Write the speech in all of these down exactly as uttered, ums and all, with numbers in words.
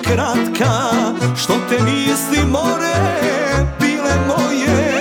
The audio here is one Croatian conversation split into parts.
kratka, što te misli more bile moje.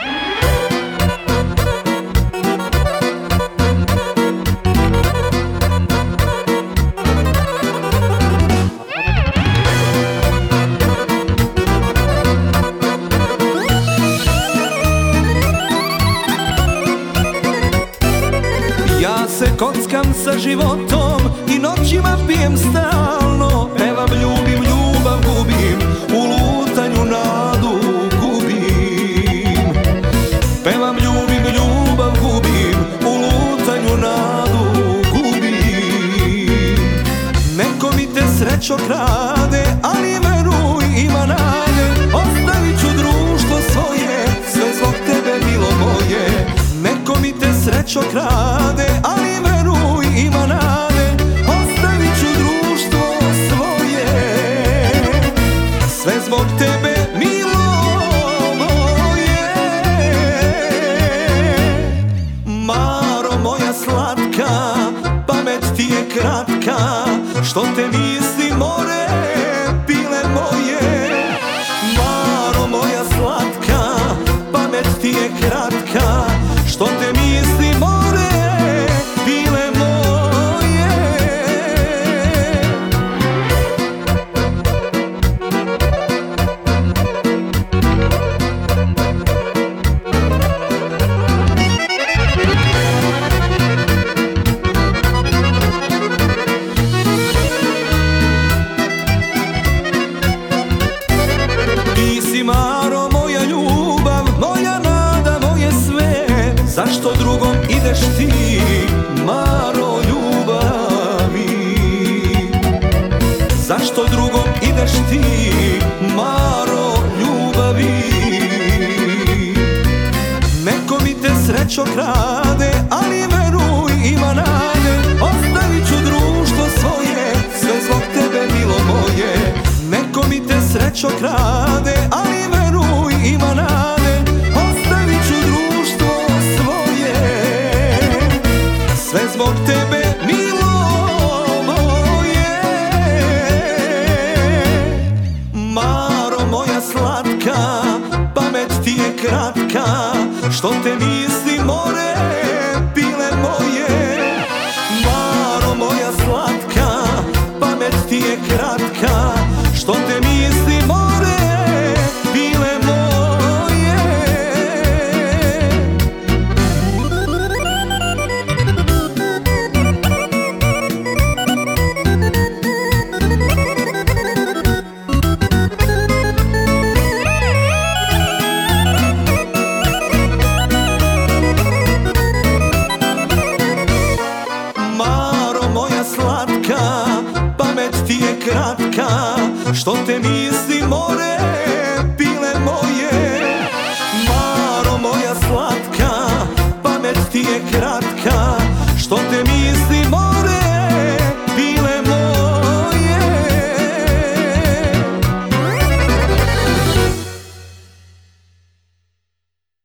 Ja se kockam sa životom i noćima pijem stalno, pevam ljubim, ljubav gubim, u lutanju nadu gubim. Pevam ljubim, ljubav gubim, u lutanju nadu gubim. Neko mi te srećo krade, ali veruj ima nade, ostavit ću društvo svoje, sve zbog tebe bilo moje. Neko mi te srećo krade, ali veruj ima nade, ostavit ću društvo svoje, sve zbog tebe milo moje. Maro moja slatka, pamet ti je kratka, što te misli more bile moje. Maro moja slatka, pamet ti je kratka, što te misli more bile moje. Ti si Maro moja ljubav, moja nada, moje sve. Zašto drugom ideš ti, Maro ljubavi? Zašto drugom ideš ti, Maro ljubavi? Neko mi te srećo krade, ali veruj ima nade, ostavit ću društvo svoje, sve zbog tebe bilo moje. Neko mi te srećo krade, ali veruj ima nade, ostavit ću društvo svoje, sve zbog tebe milo moje. Maro moja slatka, pamet ti je kratka, što te misli more bile moje. Maro moja slatka, pamet ti je kratka, što te misli more bile moje. Maro moja slatka, pamet ti je kratka, što te misli more